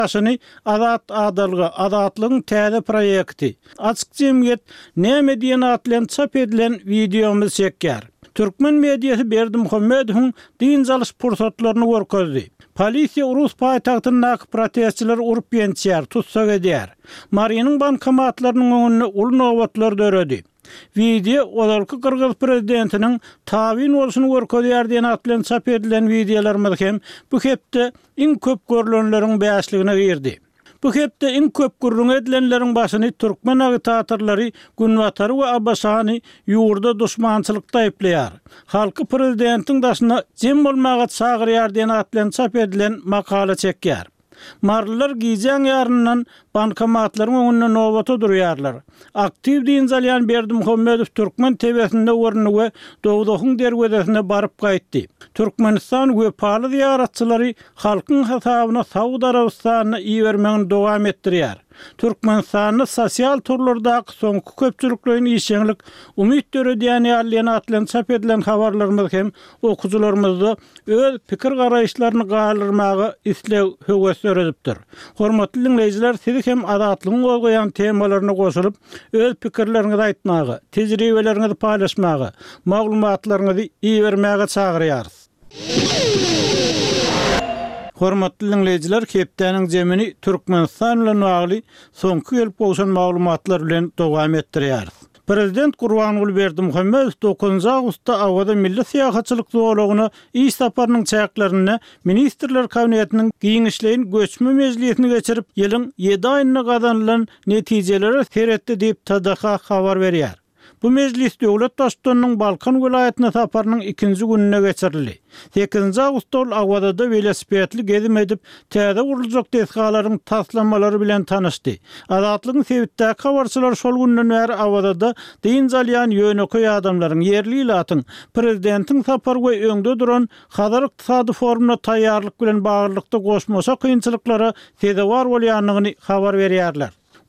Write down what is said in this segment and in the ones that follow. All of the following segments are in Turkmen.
Aşını Azat Adalga Azatlığın täze proýekti. Açyk jemgyýet näme diýen atlan çap edilen videomuz çekýär. Türkmen mediýasy Berdimuhammedowyň din jalyş pursatlaryny görkezdi. Polisiýa Urus paýtagtynyň protestçiler urup ýençýär, tutsak edýär. Mariýanyň bankomatlarynyň öňünde ul nowatlar döredi. Video olalky Kyrgyz prezidentiniň tabyn bolşuny görkezýär diýen atlan çap edilen videolarymyz hem bu hepde iň köp görülenleriň bäşligine girdi. Bu hepde iň köp gurrun edilenleriň başyny Türkmen agitatorlary Günwatary we Abbasany ýurda duşmançylykda aýplaýar. Halky prezidentiň daşyna jem bolmaga çagyrýar diýen atlan çap edilen makala çekýär. Marlylar giýjän ýaryndan bankomatlaryň öňünde nowata durýarlar. Aktiw din zalyan Berdimuhammedow Türkmen tebesinde görnüge Dowdohyň derwedesine baryp gaýtdy. Türkmenistan we paly ziyaratçylary halkyň hesabyna Saudi Arabistanyna iýermegini dowam etdirýär. Türkmenistanyň sosial turlardaky soňky köpçüliklerini işeňlik umyt döredýän ýalyny atlan çap edilen habarlarymyz hem okuwçylarymyzda öz pikir garaýşlaryny galyrmagy islew höwes öredipdir. Hormatly dinleýijiler, siz hem azatlygyň bolýan temalaryna goşulyp öz pikirleriňizi aýtmagy, tejribelerinizi paýlaşmagy, maglumatlaryňyzy iýermäge çagyrýarys. Hormatly dinleýijiler, hepdeniň jemini Türkmenistan bilen bagly soňky gelip bolşan maglumatlar bilen dowam etdirýäris. Prezident Gurbanuly Berdimuhammedow 9 awgustda awada milli syýahatçylyk zowlagyny iş saparynyň çäklerini ministrler kabinetiniň giňişleýin göçme mejlisini geçirip ýylyň 7 aýyna gazanylan netijelere seretdi diýip TDH habar berýär. Bu mejlis döwlet başçysynyň Balkan welaýatyna saparynyň 2-nji gününe geçirildi. 8 awgustda awada velosipedli gezim edip täze gurulacak deskalaryň taslanmalary bilen tanyşdy. Azatlygyň sebitdäki habarçylar şol günden bäri awada din zalyan ýöneköý adamlaryň yerli ilatyň prezidentiň sapary we öňde duran Hazar ykdysady forumuna taýýarlyk bilen baglykda goşmaşa kynçylyklara sezewar bolýanlygyny habar berýärler.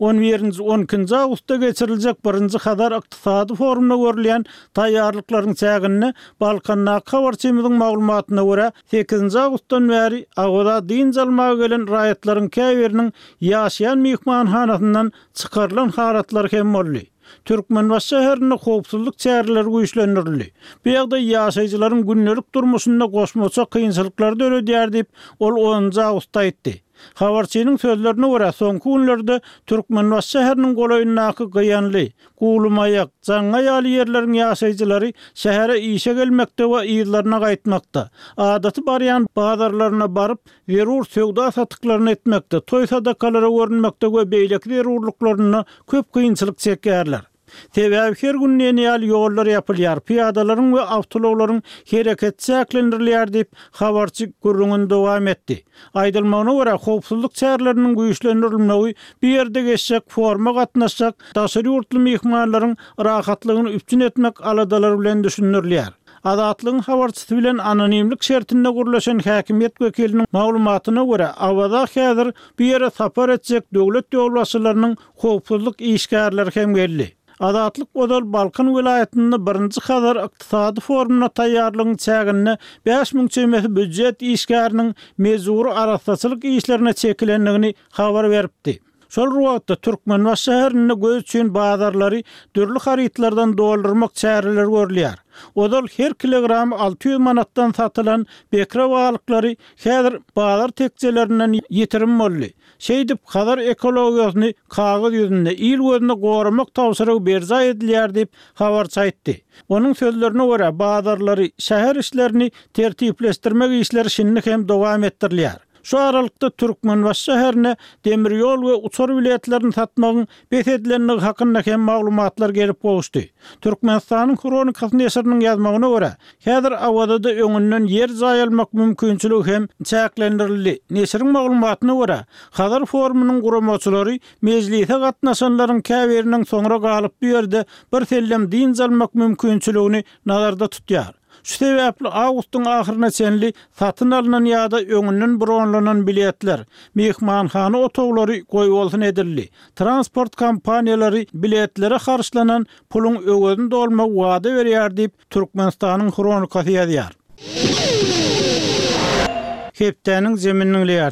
11-12 awgustda geçiriljek 1-nji Hazar ykdysady forumuna görülýän taýýarlyklaryň çägini Balkanna habarçymyzyň maglumatyna görä 8 awgustdan bäri awada din jalmaga gelen raýatlaryň käbiriniň ýaşaýan mehmanhanasyndan çykarylan haratlar hem boldy. Türkmenbaş şäherinde howpsuzlyk çäreleri güýçlendirildi. Bu ýagda ýaşaýjylaryň günnelik durmuşynda goşmaça kynçylyklar döredýär diýip ol 10 awgustda aýtdy. Habarçynyň sözlerine görä soňky günlerde Türkmenbaş şäheriniň golaýynaky gıyanly, gulumaýak, jaňa ýaly ýerleriň ýaşaýjylary şähere işe gelmekde we ýyllaryna gaýtmakda. Adaty barýan bazarlaryna baryp, zerur söwda satyklaryny etmekde, toý sadakalara görünmekde we beýleki zerurlyklaryna köp kynçylyk çekýärler. Sebäbi her gün ýaly ýollar ýapylýar, piýadalaryň we awtolawlaryň hereket çäklendirilýär diýip habarçy gurrungyny dowam etdi. Aýdylmagyna görä howpsuzlyk çäreleriniň güýçlendirilmegi bir ýerde geçsek, forma gatnaşsak, daşary ýurtly mehmanlaryň rahatlygyny üstün etmek aladalar bilen düşünürilýär. Azatlygyň habarçysy bilen anonimlik şertinde gurulýan häkimiýet wekiliniň maglumatyna görä, awada häzir bir ýere sapar etsek döwlet ýolbaşçylarynyň howpsuzlyk işgärleri hem geldi. Azatlyk odal Balkan welaýatynda 1-nji Hazar ykdysady forumuna taýýarlygyň çägini 5000 çemesi büdjet işgäriniň mezuri araççylyk işlerine çekilenligini habar beripdi. Şol wagtda Türkmenbaş şäherinde göz üçin bazarlary dürli haritlardan doldurmak çäreleri görülýär. Odal her kilogramy 600 manatdan satylan bekra balyklary häzir bazar tekjelerinden ýetirim boldy. Şeýdip Hazar ekologiýasyny kagaz ýüzünde il gözüne goramak tawsyrygy berza edilýär diýip habarçy aýtdy. Onuň sözlerine görä bazarlary şäher işlerini tertipleşdirmek işleri şinni hem dowam etdirilýär. Şu aralykda Türkmenbaş şäherine demir ýol we uçar biletlerini satmagyň besedlenligi hakynda hem maglumatlar gelip bolşdy. Türkmenistanyň kronikasy neşriniň ýazmagyna görä, häzir awada öňünden yer zaýalmak mümkinçiligi hem çäklendirildi. Neşriň maglumatyna görä, Hazar forumunyň guramaçylary mejlise gatnaşanlaryň käbiriniň soňra galyp bu ýerde bir sellem din jalmak mümkinçiligini nazarda tutýar. Şu sebäpli awgustyň ahyryna çenli satyn alynan ýa-da öňünden bronlanan biletler, mehmanhana otowlary goýup bolsun edildi. Transport kompaniýalary biletlere harçlanan puluň öwedini dolmak wada berýär diýip Türkmenistanyň kronikasy ýazýar. Hepdeniň zeminiň ýarsyňyz.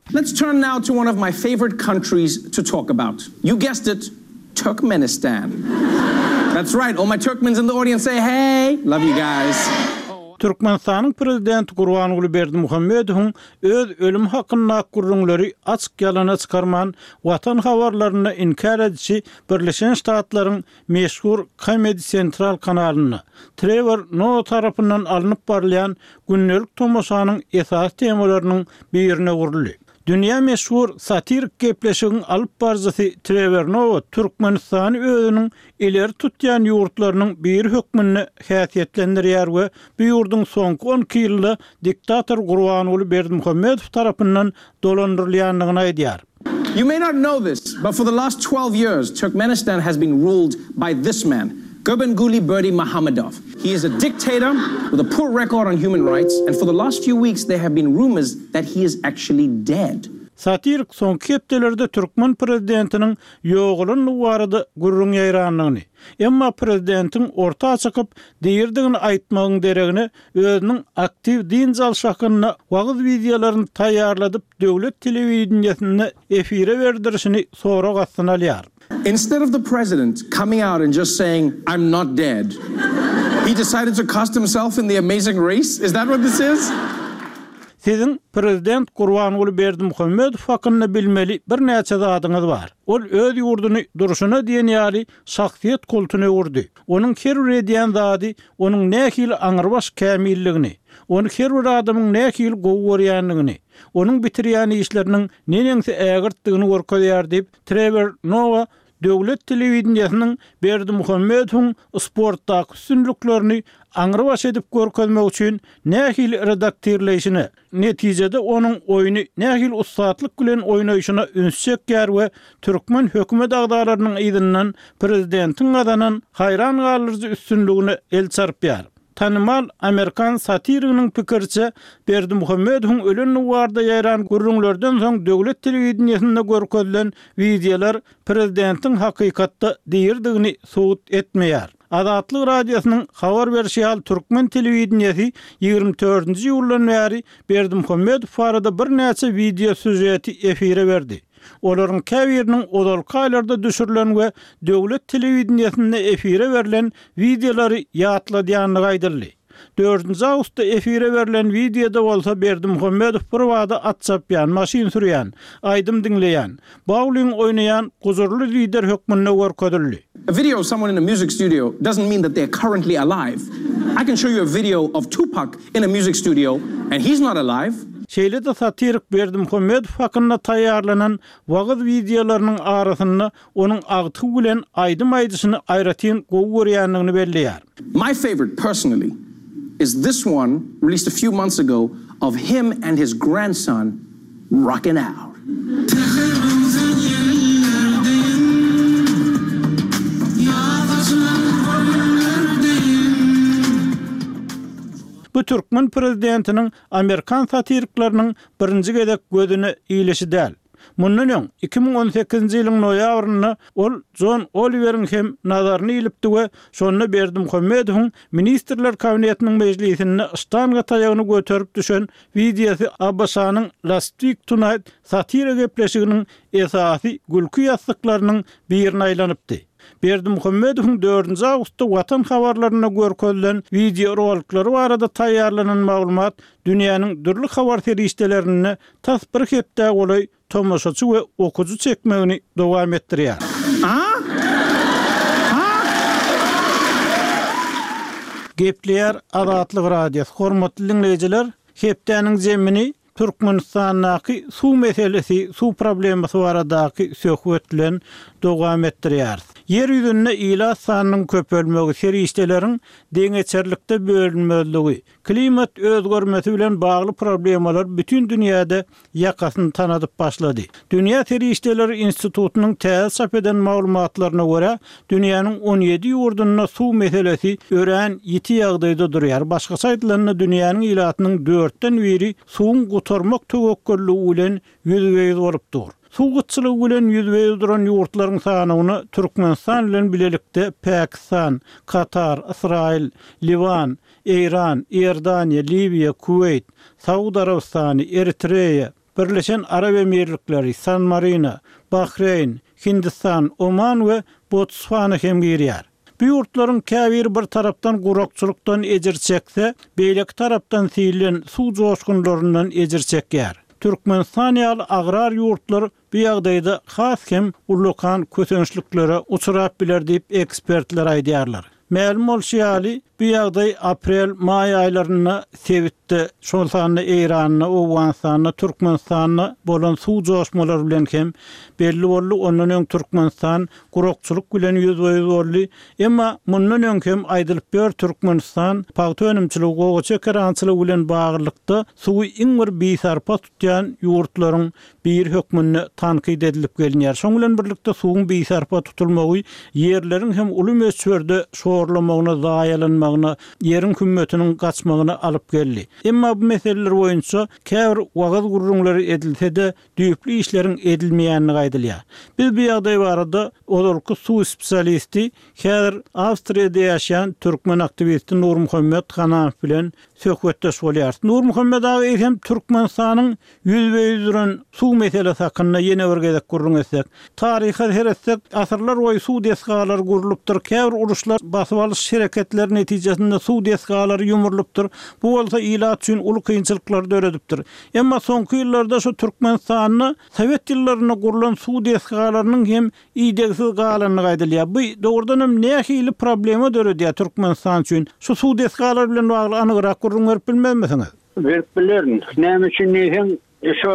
Let's turn now to one of my favorite countries to talk about. You guessed it, Turkmenistan. That's right. All my Turkmens in the audience say, hey. Love you guys. Türkmenistan'ın prezidenti Gurbanguly Berdimuhammedowyň öz ölüm hakyna gurrunlary açyk ýalana çykarman watan habarlaryny inkar edişi Birleşen Ştatlaryň meşhur Comedy Central kanalyny Trevor Noah tarapyndan alınıp barlayan günnelik tomoşanyň esas temalarynyň birine guruldy. Dünya meşhur satirik gepleşigiň alyp barjysy Trevor Noah Türkmenistany özüniň ileri tutýan ýurtlarynyň bir hökmüni häsiýetlendirýär we bu ýurdun soňky 12 ýylda diktator Gurbanguly Berdimuhammedow tarapyndan dolandyrylýanlygyny aýdýar. You may not know this, but for the last 12 years, Turkmenistan has been ruled by this man, Gurbanguly Berdimuhamedov. He is a dictator with a poor record on human rights, and for the last few weeks there have been rumors that he is actually dead. Satirik soňky hepdelerde Türkmen prezidentiniň ýoğulun barada gurrun ýaýranlygyny, emma prezidentin orta çykyp diýirdigini aýtmagyň deregini özüniň aktiv din jalşakyny wagt videolaryny taýýarladyp döwlet telewizionyny efire berdirişini sonra gassyn alýar. Instead of the president coming out and just saying, I'm not dead, he decided to cast himself in the Amazing Race? Is that what this is? Sizin prezident Gurbanguly Berdimuhammedow hakyny bilmeli bir näçe zadyňyz bar. Ol öz ýurduny duruşuna diýen ýaly şahsiýet kultuny urdy. Onuň her bir edýän zady onuň nähil aňyrbaş kämilligini, onu her bir adamyň nähil gowurýanlygyny, onuň bitirýän işleriniň nenense ägirtdigini görkezýär diýip Trevor Noah döwlet telewizionynyň Berdimuhammedowyň sportdaky üstünlüklerini aňyrbaş edip görkezmek üçin nähil redaktorleşini, netijede onuň oýuny nähil ustatlyk bilen oýnaýyşyna ünsek ýer we türkmen hökümet agdalarynyň ýygynyň prezidentiň adanan haýran galyrjy üstünlügini el çarpýar. Tanymal Amerikan satiriginiň pikirçe Berdimuhammedowyň ölen warda ýaýran gurrunlardan soň döwlet telewizionyny görkezilen videolar prezidentiň hakykatda diýirdigini subut etmeýär. Azatlyk radiosynyň habar berýän Türkmen telewizionyny 24-nji ýyldan bäri Berdimuhammedow barada bir näçe video süjeti efire berdi. Olaryň käbiriniň odalky aýlarda düşürilen we döwlet telewizionyny efire berilen videolary ýatladýanlygy aýdyldy. 4-nji awgustda efire berilen videoda bolsa Berdimuhammedow bir wada at çapýan, maşyn sürýän, aýdym diňleýän, bowling oýnaýan guzurly lider hökmüne görkezildi. A video of someone in a music studio doesn't mean that they're currently alive. I can show you a video of Tupac in a music studio and he's not alive. Şeýle de satirik Berdimuhammedow hakyna taýýarlanan wagt videolarynyň arasynda onuň agty bilen aýdym aýdyşyny aýratyn gowurýanlygyny belleýär. My favorite personally is this one released a few months ago of him and his grandson rocking out. Bu Türkmen prezidentiniň Amerikan satirikleriniň birinji gedek gözüne iýleşi däl. Mundan öň 2018-nji ýylyň noýabryny ol John Oliver'iň hem nazaryny ilipdi we şonu Berdimuhammedowyň ministrler kabinetiniň mejlisinde ıştanga taýagyny göterip düşen videosy Abbasanyň Last Week Tonight satira gepleşiginiň esasy gülkü ýazsyklarynyň birine aýlanypdy. Berdimuhammedowyň 4-nji awgustda watan habarlaryna görkezilen video rolikleri barada taýýarlanan maglumat dünýäniň dürli habar terişdelerini tas bir hepde golay tomoşaçy we okujy çekmegini dowam etdirýär. Gepleýär Azatlyk radiosu. Hormatly dinleýijiler, hepdeniň jemini Türkmenistanyň suw meselesi, suw problemasy baradaky söhbetlen dowam etdirýär. Yer ýüzünde ýyla sanynyň köpelmegi, serişdeleriň deňeçerlikde bölünmeligi, klimat özgörmesi bilen bagly problemalar bütün dünýäde ýakasyny tanadyp başlady. Dünýä Serişdeleri Institutunyň täze çap eden maglumatlaryna görä, dünýäniň 17 ýurdunda suw meselesi ören ýeti ýagdaýda durýar. Başga aýdylanda dünýäniň ýylatynyň 4den biri suwun gutarmak töwekkülligi bilen ýüzüňiz bolupdyr. Suwgutçylygy bilen ýüzüňiz duran ýurtlaryň sanyny Türkmenistan bilen bilelikde Pakistan, Katar, Israil, Livan, Iran, Iordaniýa, Libiýa, Kuwait, Saudy Arabistany, Eritreýa, Birleşen Arap Emirlikleri, San Marino, Bahreyn, Hindistan, Oman we Botswana hem girýär. Bu ýurtlaryň käbiri bir tarapdan gurakçylykdan ejir çekse, beýleki tarapdan silen suw joşgunlaryndan ejir çekýär. Türkmenistan ýaly agrar ýurtlar bu ýagdaýda has hem ulukan kösünçliklere uçurap biler diýip ekspertler aýdýarlar. Ma'lum bolşýaly, bu ýagdaý aprel-may aýlaryna sebitde şolsany Eýranyna, Owganistanyna, Türkmenistanyna bolan suw joşmalar bilen hem belli boldy. Ondan öň Türkmenistan gurakçylyk bilen ýüzbeýüz boldy. Emma mundan öň hem aýdylyp ber Türkmenistan paýta önümçiligi goçy karançylyk bilen baglykda suwy iň bir beýsarpa tutýan ýurtlaryň bir hökmüne tanqid edilip gelýär. Şoň bilen birlikde suwuň beýsarpa tutulmagy ýerleriň hem uly meçberde şoğurlamagyna, zaýalanmagyna, ýeriň hümmetiniň gaçmagyna alyp geldi. Emma bu meseleler boýunça käbir wagaz gurrunlary edilse-de düýpli işleriň edilmeýänini gaýdylýar. Biz bu ýagdaý barada olarky suw spesialisti, häzir Awstriýada ýaşaýan türkmen aktivisti Nur Muhammed Hanaw bilen söhbetdeş bolýar. Nur Muhammed agy hem Türkmenistanyň ýüzbeýüz suw meselesi hakkında ýene bir gezek gurrun etsek, taryha heretsek, asyrlar boýy suw desgalary gurulypdyr. Käbir uruşlar, basyp alyş şereketleri netijesinde suw desgalary ýumrulypdyr. Bu bolsa ilat üçin uly kynçylyklar döredipdir. Emma soňky ýyllarda şu Türkmenistanyny Sowet ýyllaryna gurulan suw desgalarynyň hem iýdegsiz galanyny gaýdylýar. Bu dogrudan hem nähili problema döredýär Türkmenistan üçin. Şu suw desgalary bilen bagly anygyrak gurrun berip bilmezmisiňiz? Berip bilerin. Näme üçin diýsem, şu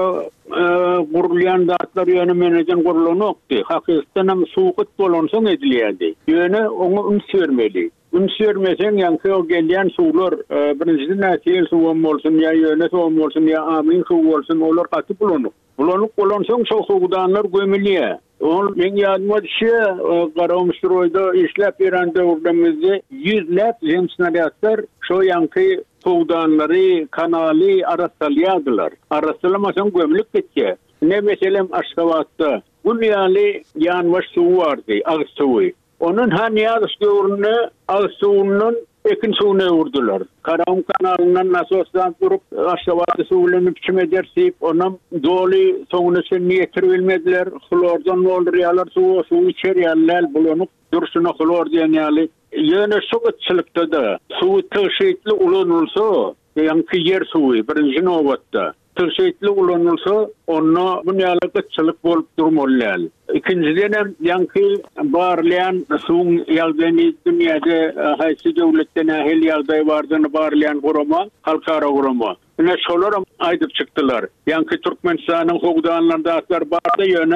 gurulyan zatlar ýöne meneden gurulanypdy. Hakykatdan hem suwqut bolansoň edilýärdi. Ýöne oňa üns bermeli. Üns bermesen ýa-ni o gelýän suwlar birinji näsil suw bolsun ýa ýöne suw bolsun ýa amyn suw bolsun, olar gaty bulanyp. Bulanyp bolansoň şo suwdanlar gömülýär. Ol men ýadyma düşýär, Garamystroýda işläp berende urdamyzda ýüzläp zemsnaryatlar şo ýanky suwdanlary, kanaly arasalýardylar. Arasylamasaň gömülüp ketýär. Ne meselem Aşgabatda Gulýaly ýanwaş suw bardy, agyş suwy. Onun haniyat suwuny, agyş suwunyň ekin suwuny urdular. Karam kanalynyň nasosdan durup Aşgabatda suwlanyp çimedersip, onam doly soňuny sen ýetirip bilmediler. Xlordan moldurýarlar suw içerýärler, bulanyp durşuna xlor diýen ýaly. Ýöne şogatçylykda da suw tyşytly ulanylsa, ýanky yer suwy birinji nowatda tyşytly ulanylsa, onu bunýalyk bolup durmalýar. İkinciden hem ýanky barlayan suwun ýagdaýyny dünýäde haýsy döwletden ähli ýagdaý bardyny barlayan gurama, halkara gurama. Ne şolar aýdyp çykdylar. Ýanky Türkmenistanyň howdanlarynda atlar barda ýöne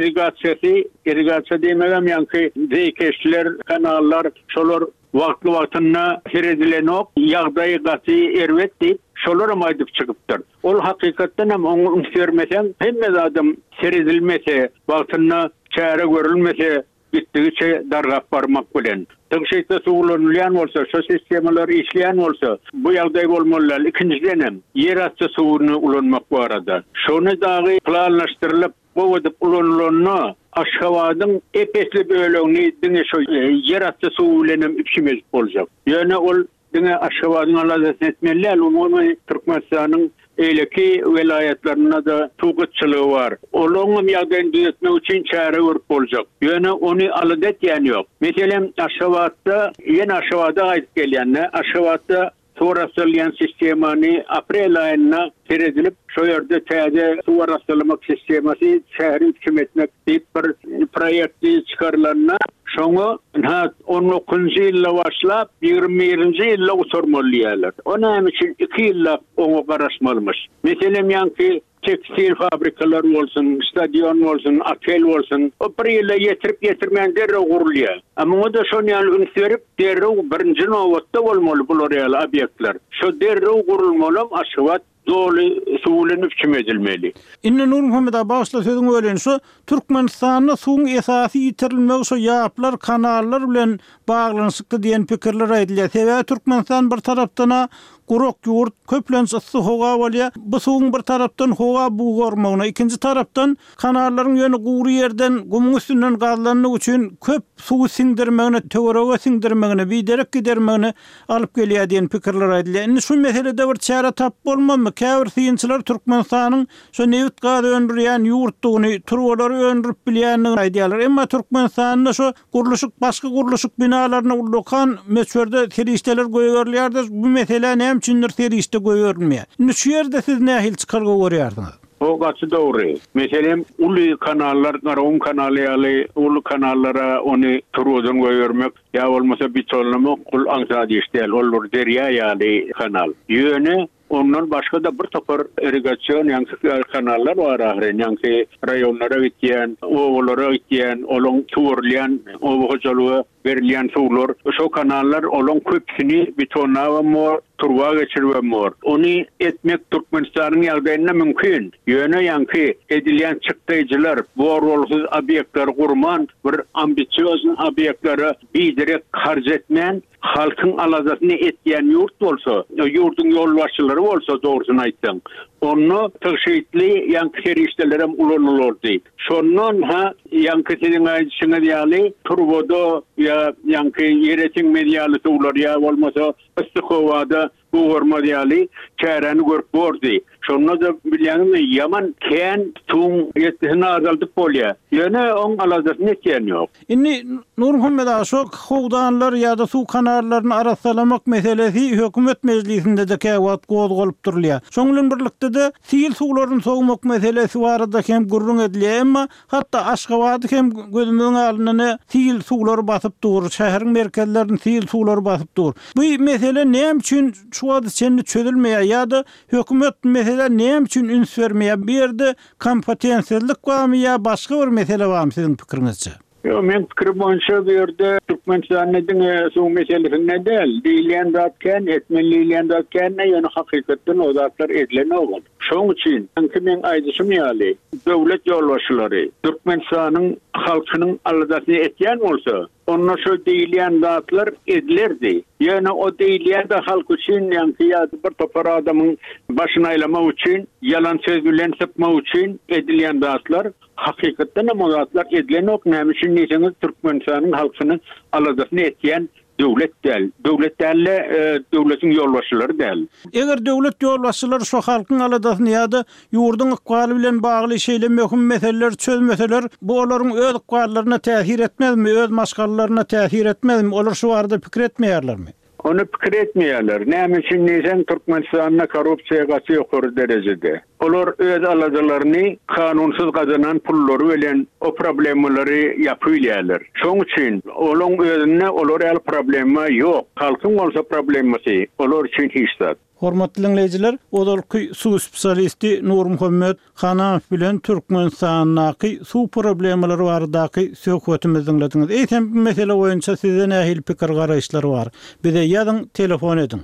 irrigatsiýa demegem ýanky dekeşler, kanallar, şolar wagtly-wagtyna heredilenok, ýagdaý gaty erwet diýip şolar aýdyp çykypdyr. Ol hakykatdan hem oňa üns bermesen, hemme adam seredilmese, wagtyna çäre görülmese, gitdigiçe dargap barmak bilen. Tyşytly suwlanylýan bolsa, şu sistemalar işleýän bolsa, bu ýagdaý bolmaly. İkinciden hem yer asty suwuny ulanmak barada. Şonu dagy planlaşdyrylyp, bu edip ulanylanyna Aşgabatyň epesli bölegini diňe şu yer asty suw bilen üçümez boljak. Ýöne ol diňe Aşgabatyň alazat etmeller, umumy Türkmenistanyň eýleki welayatlaryna da tuğutçylygy var. Olanyň ýagdaýyny düzeltmek üçin çäre görüp boljak. Ýöne ony aladet ýani ýok. Meselem Aşgabatda, ýene Aşgabatda gaýdyp gelýänler, Aşgabatda suwarasylyan sistemany aprel aýyna seredilip, şo ýerde täze suwarasylymak sistemasy şäheri hükümetmek diýip bir proýekti çykarylanyna şoňa 19-njy ýylda başlap 21-nji ýylda uçurmalýarlar. Onuň üçin 2 ýylla oňa garaşmalymyş. Meselem ýanky tekstil fabrikalar bolsun, stadion bolsun, otel bolsun, o bir ýylda ýetirip derrew gurulýar. Amma o da şonu ýaly üns berip, derrew birinji nowatda bolmaly bular ýaly obýektler. Şo derrew gurulmaly, Aşgabat doly suwlanyp çimedilmeli. Inne Nur Muhammed başla sözüň ölen şu Türkmenistanyň suwun esasy ýitirilmegi şu ýaplar, kanallar bilen baglanyşykly diýen pikirler aýdylýar. Sebäbi Türkmenistan bir tarapdan gurok yurt, köplenç ıssy howa bolýar. Bu suwun bir tarapdan howa buğurmagyna, ikinji tarapdan kanalların ýöne gowru ýerden gumyň üstünden gazlanyny üçin köp suw siňdirmegine, töwerege siňdirmegine, biderek gidermegine alyp gelýär diýen pikirler aýdylýar. Indi şu meselede bir çara tap bolmamy? Käbir synçylar Türkmenistanyň şu newit gaz öndürýän ýurtdugyny, turwalary öndürip bilýändigini aýdýarlar. Emma Türkmenistanyň şu guruluşyk, başga guruluşyk binalaryna ulokan meçherde terişdeler goýberlerdir. Bu mesele näme üçindir terişde goýberilmeýär? Indi şu ýerde siz nähil çykarga görýärdiňiz? O gaçı doğru. Mesela ulu kanallar, Garum kanalı, ulu kanallara onu turuzun koyurmak ya olmasa bir çolunmak kul ansadi işte olur derya yani kanal. Yönü ondan başka da bir topar irigasyon yankı kanallar var ahire. Yankı rayonlara gittiyen, ovalara gittiyen, olon tuğurlayan, ovahocalığı verilen sular. Şu kanallar olon köpsini bitona ve mor, turva geçirve mor. Onu etmek Türkmenistan'ın yağdayına mümkün. Yönü yankı edilen çıktayıcılar, borolsuz obyektler kurman, bir ambisiyöz obyektleri bilerek harc etmeyen, halkın alazasını etkiyen yurt olsa, yurdun yolbaşçıları olsa doğrusunu aytsın. Onu tığşehitli yankı teriştelere ulanılırdı. Şondan yankı sizin ayçısına diyali, turvoda ya yankı yeretin medyalı tuğlar ya olmasa ıstıkovada bu horma diyali çayrani görüp bordu. Şonda da bilyanın yaman ken tuğun yetisini azaltıp bolya. Yani onun alazasını etkiyen yok. Inni Nur Muhammed Aşok, howdanlar ya da su kanallarını arasalamak meselesi hökümet meclisinde de käwat gozgolup durulýar. Şoňlan birlikde de sil suwlaryny sowmak meselesi barada hem gurrun edilýär, emma hatda Aşgabat hem gözümüň alnyny sil suwlary basyp dur, şäheriň merkezlerini sil suwlary basyp dur. Bu mesele näme üçin şu wagt içinde çözülmeýär ýa-da hökümet mesele näme üçin üns bermeýär? Bir ýerde kompetensizlik barmy ýa başga bir mesele barmy siziň pikiriňizçe? Yo, men fikrim boyunca bir yerde Türkmenistan'ın su meselesinde değil. Diýilen zatken, etmeliýän zatken yani hakikaten o zatlar edilen olmalı. Şoň üçin men aýdyşym ýaly, döwlet ýolbaşçylary Türkmenistan'ın halkynyň aladasyny etýän bolsa, onunla şu diýilen zatlar edilerdi. Yani o diýilen de halk üçin ýa-da bir topar adamyň başyna aýlamak üçin, yalan söz bilen sypmak üçin edilen zatlar hakikaten o zatlar edilen ok. Näme üçin diýseniz Türkmenistan'ın halkynyň aladasyny etýän döwlet däl. Döwlet däl, döwletiň ýolbaşçylary däl. Eger döwlet ýolbaşçylary şu halkyň aladasyny ýa-da ýurdun ykbaly bilen bagly şeýle möhüm meseleler çözmeseler, bu olaryň öz ykballaryna täsir etmezmi, öz maşgalaryna täsir etmezmi? Olar şu barada pikir etmeýärlermi? Onu pikir etmeýärler. Näme üçin diýsen Türkmenistanyň korrupsiýa gaçy ýokary derejede. Olar öz aladalarını kanunsuz kazanan pullary bilen o problemleri yapýarlar. Şoň üçin olaň özüne olar el problema ýok. Halkyň bolsa problemasy olar üçin hiç zat. Hormatly dinleyijiler, odalky su spesialisti Nur Muhammed Hanaf bilen Türkmenistanyň su problemleri baradaky söhbetimizi dinlediňiz. Eýsem bu mesele boýunça size nähil pikir garaýşlary bar? Bize ýazyň, telefon edin.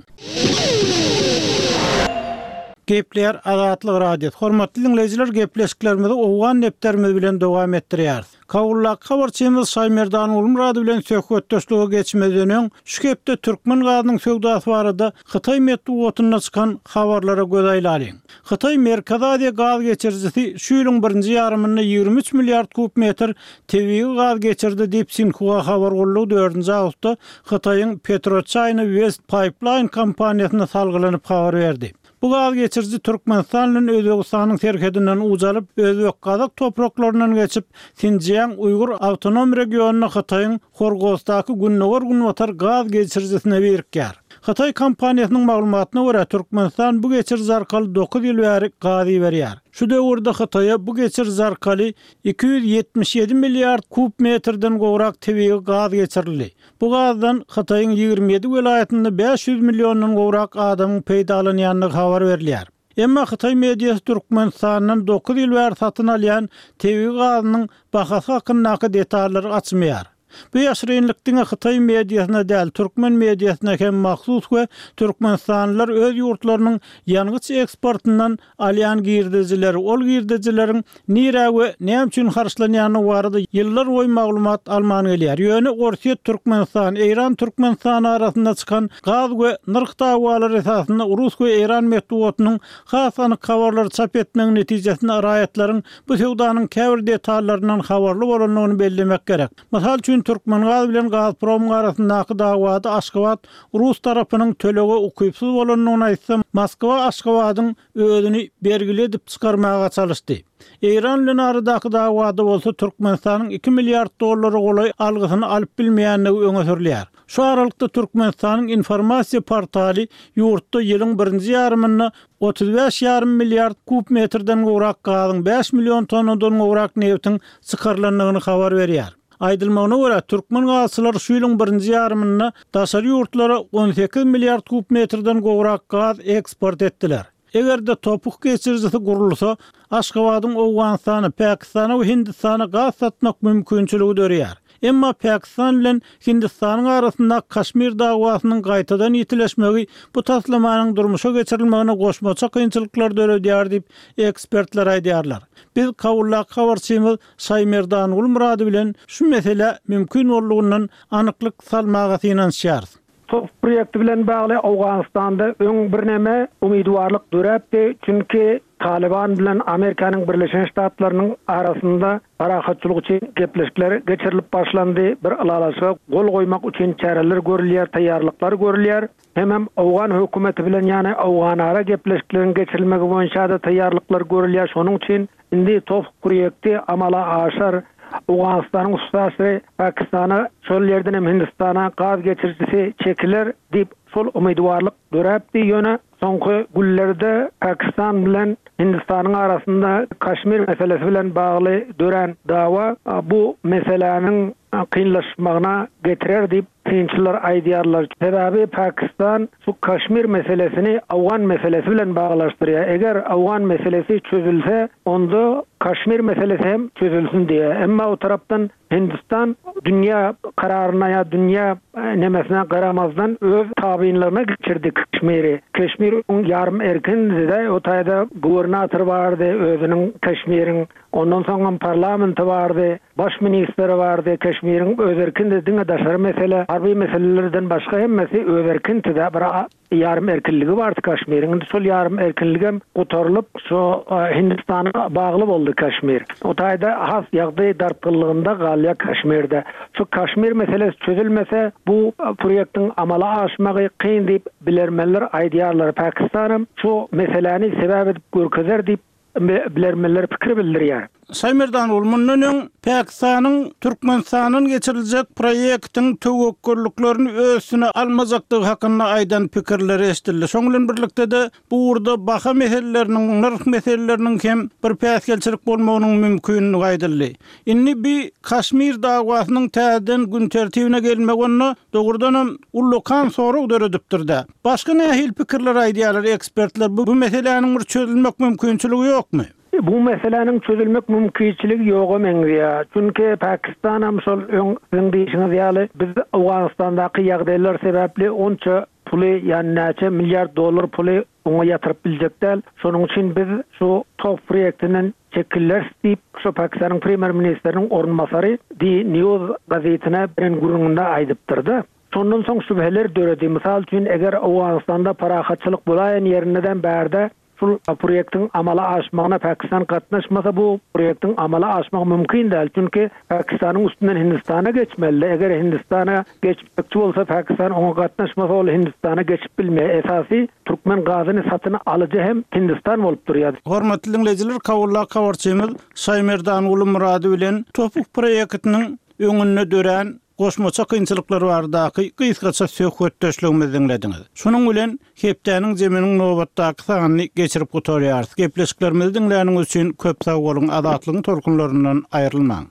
Gepler Azatlyk radio. Hormatly dinleyijiler, gepleşiklerimizi owgan nepderimiz bilen dowam etdirýär. Kawullak habarçymyz Şaymerdan ulum radio bilen söhbetdeşlige geçmeden şu gepde türkmen gazynyň söwdasy barada Hytaý medeniýetine çykan habarlara göz aýlalyň. Hytaý Merkez Aziýa gaz geçirjisi şu ýylyň birinji ýarymyny 23 milliard kub metr tebii gaz geçirdi diýip Sinhua habar gollugy 4-nji awgustda Hytaýyň Petrochina West Pipeline kompaniýasyna salgylanyp habar berdi. Bu gaz geçirji Türkmenistanyň Özbegistanyň serhedinden uzalyp Özbek gazak topraklarynyň geçip Sinjiang Uygur Awtonom regionuna Hytaýyň Horgosdaky Günnöwer gaz geçirjisine berikýär. Hytaý kompaniýasynyň maglumatyna görä Türkmenistan bu geçirji arkaly 9 ýyl bäri gaz berýär. Şu döwürde Hytaýa bu geçirji arkaly 277 milliard kub metrden gowrak tebii gaz geçirildi. Bu gazdan Hytaýyň 27 welaýatynda 500 millionyň gowrak adamyň peýdalanýanyny habar berilýär. Emma Hytaý mediýasy Türkmenistanyň 9 ýyl bäri satyn alýan tebii gazynyň bahasy hakyndaky detallary açmaýar. Bu ýaşyrynlykdyň Hytaý mediasyna däl, türkmen mediasyna hem mahsus we türkmenstanlylar öz ýurtlarynyň ýangıç eksportyndan alýan girdijileri, ol girdijileriň nire we näme üçin harçlanýany barada ýyllar boýy maglumat alman gelýär. Ýöne Orsiýa Türkmenistan, Eýran Türkmenistan arasynda çykan gaz we nyrk dawalary esasynda Rus we Eýran metbuatynyň hasany habarlar çap etmegiň netijesinde araýatlaryň bu sowdanyň käbir detallaryndan habarly bolanyny bellemek gerek. Masal üçin Türkmen gaz bilen Gazprom arasyndaky dawada Aşgabat Rus tarapynyň tölegi ukypsuz bolanyny aýtsam, Moskwa Aşgabatyň özüni bergili edip çykarmaga çalışdy. Eýran bilen aradaky dawada bolsa Türkmenistanyň 2 milliard dollary golay algysyny alyp bilmeýänligi öňe sürilýär. Şu aralykda Türkmenistanyň informasiýa portaly ýurtda ýylyň 1-nji ýarymyny 35,5 milliard kub metrden gowrak gazyň 5 million tonnadan gowrak neftiň çykarylanyny habar berýär. Aýdylmagyna görä türkmen gazçylary şu ýylyň 1-nji ýarymyny daşary ýurtlara 18 milliard kub metrden gowrak gaz eksport etdiler. Egerde topuk geçirjisi gurulsa, Aşgabatyň Owganistana, Pakistana we Hindistana gaz satmak mümkinçiligi dörýär. Emma Pakistan bilen Hindistanyň arasynda Kaşmir dawasynyň gaýtadan ýetileşmegi bu taslamanyň durmuşa geçirilmegine goşmaça kynçylyklar döredýär diýip ekspertler aýdýarlar. Biz kawullak habarçymyz Saýmerdan Ulmurady bilen şu mesele mümkin bolugyndan anyklyk salmaga synanýarys. Top proýekti bilen bagly Awganistanda öň bir näme umydwarlyk döräpdi, çünki Taliban bilen Amerikanyň Birleşen Ştatlarynyň arasynda parahatçylyk üçin gepleşikler geçirilip başlandy. Bir alalaşyga gol goýmak üçin çäreler görülýär, taýýarlyklar görülýär. Hem Awgan hökümeti bilen ýani Awganara gepleşikleriň geçirilmegi boýunça da taýýarlyklar görülýär. Şonuň üçin indi top proýekti amala aşar. Awganistanyň ustasy Pakistana, şol ýerden hem Hindistana gaz geçirjisi çekiler diýip şol umydwarlyk döräpdi. Ýöne soňky güllerde Pakistan bilen Hindistanyň arasynda Kaşmir meselesi bilen bagly dören dawa bu meseleniň kynlaşmagyna getirer diýip kynçylar aýdýarlar. Sebäbi Pakistan şu Kaşmir meselesini Awgan meselesi bilen baglaşdyrýar. Eger Awgan meselesi çözülse, onda Kaşmir meselesi hem çözülsün diye. Emma o tarapdan Hindistan dünya kararyna ya dünya nemesine garamazdan öz tabiinlerine geçirdi Kaşmir'i. Kaşmir yarım erkindi, o taýda gubernatör bardy, özüniň Kaşmir'iň, ondan soňra parlamenti bardy, baş ministeri bardy. Kaşmir'iň öz erkindiligiňe daşary mesele, harby meselelerden başga hemmesi öz erkindi de bir yarım erkinligi bardy Kaşmir'iň. Şol yarım erkinligi gotarylyp şu Hindistana bagly boldy Kaşmir. O taýda has ýagdaý darpgynlygynda galýa Kaşmir'de. Şu Kaşmir meselesi çözülmese bu proýektiň amala aşmagy kyn diýip bilermenler aýdýarlar. Pakistan'ym şu meseleni sebäp edip görkezer diýip bilermenler pikir bildirýär. Saýmerdan Ulmuranyň Pakistanyň Türkmenistanyň geçiriljek proýektiň töwekkülliklerini özüne almajakdygy hakynda aýdan pikirleri eşdildi. Şoň bilen birlikde de bu urda baha meseleleriniň, narx meseleleriniň hem bir päsgelçilik bolmagynyň mümkinligi aýdyldy. Indi bir Kaşmir dawasynyň täzeden gün tertibine gelmegini dogrudan hem ullukan sorag döredipdirdi. Başga nähil pikirler aýdýarlar ekspertler, bu meseleniň bir çözülmek mümkinçiligi ýokmy? Bu meselenin çözülmek mümkinçiligi ýok emeňdi. Çünki Pakistan hem şol öňüň diýişiňiz ýaly biz Awganistandaky ýagdaýlar sebäpli onça puly, ýani näçe milliard dollar puly oňa ýatyryp biljekler. Şonuň üçin biz şu top proýektiniň çekiller diýip şu Pakistanyň premier ministriniň ornmasary Di News gazetine bilen gurulmanda aýdypdyrdy. Şondan soň şübheler döredi. Misal üçin eger Awganistanda parahatçylyk bolaýan ýerinden bärde şu proýektiň amala aşmagyna Pakistan gatnaşmasa bu proýektiň amala aşmak mümkin däl. Çünki Pakistanyň üstünden Hindistana geçmeli. Eger Hindistana geçmekçi bolsa Pakistan oňa gatnaşmasa ol Hindistana geçip bilmeýär. Esasy türkmen gazyny satyny alyjy hem Hindistan bolup durýar. Hormatly dinleyijiler, kawullak habarçymyz Saýmerdan Ulmurady bilen topuk proýektiniň öňüne dören goşmaça kynçylyklar bardaky gysgaça söhbetdeşligimizi dinlediňiz. Şonuň bilen hepdeniň jeminiň nobatdaky sanyny geçirip gotarýarys. Gepleşiklerimizi dinläniňiz üçin köp sag bolun. Azatlygyň tolkunlaryndan aýrylmaň.